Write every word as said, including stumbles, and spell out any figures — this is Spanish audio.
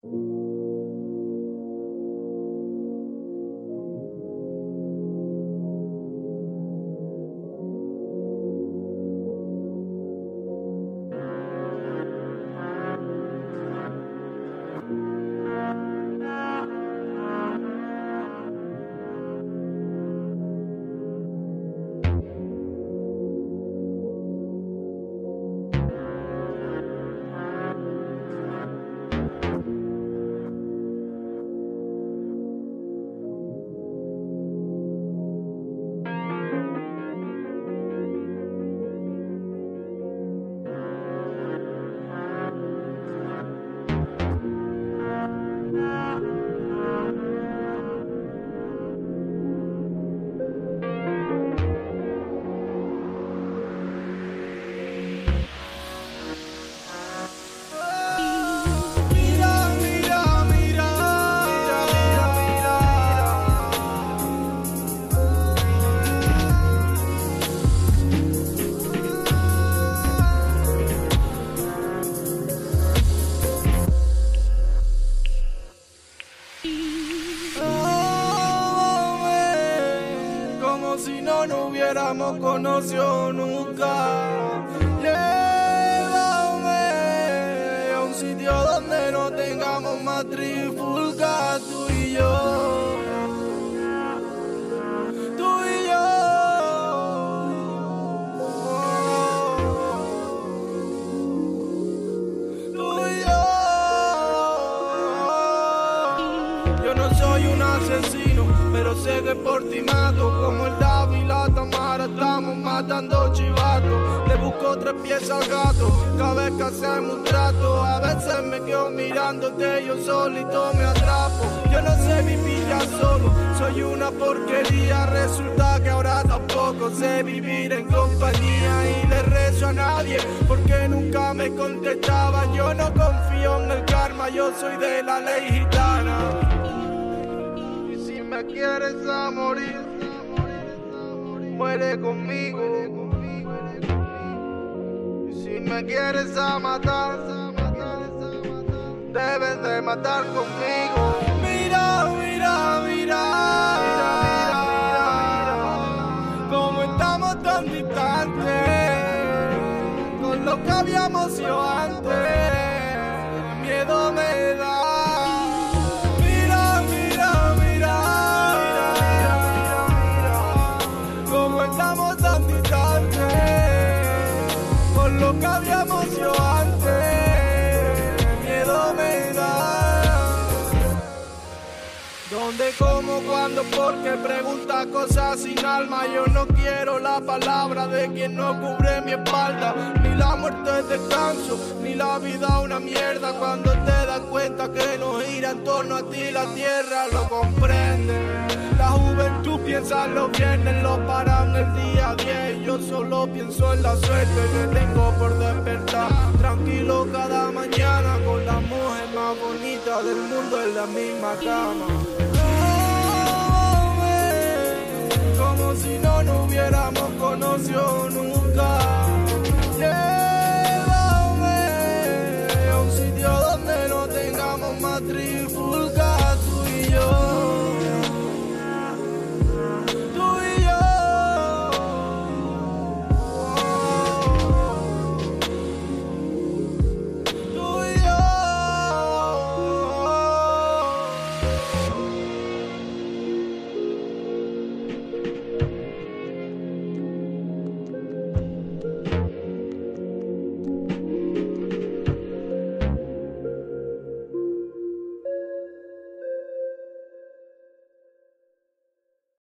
Si no nos hubiéramos conocido nunca. Llévame a un sitio donde no tengamos más trifulca, tú y yo. Tú y yo. Tú y yo. Yo no soy un asesino, pero sé que por ti mato. Como el David y la Tamara estamos matando chivatos. Le busco tres pies al gato cada vez que hacemos un trato. A veces me quedo mirándote, yo solito me atrapo. Yo no sé vivir ya solo, soy una porquería. Resulta que ahora tampoco sé vivir en compañía. Y le rezo a nadie porque nunca me contestaba. Yo no confío en el karma, yo soy de la ley gitana. Si me quieres a morir, muere conmigo. Y si me quieres a matar, debes de matar conmigo. Mira, mira, mira, mira, mira, mira, cómo estamos tan distantes con lo que habíamos sido antes. Miedo me da. Lo que habíamos sido antes, miedo me da. ¿Dónde, cómo, cuándo, por qué? Pregunta cosas sin alma. Yo no quiero la palabra de quien no cubre mi espalda. Ni la muerte es descanso, ni la vida una mierda. Cuando te das cuenta que no gira en torno a ti la tierra, lo comprendes. La juventud piensa en los viernes, lo paran el día diez. Yo solo pienso en la suerte que tengo por despertar. Tranquilo cada mañana con la mujer más bonita del mundo en la misma cama. Llévame, como si no nos hubiéramos conocido nunca. Llévame a un sitio donde no tengamos más tribu.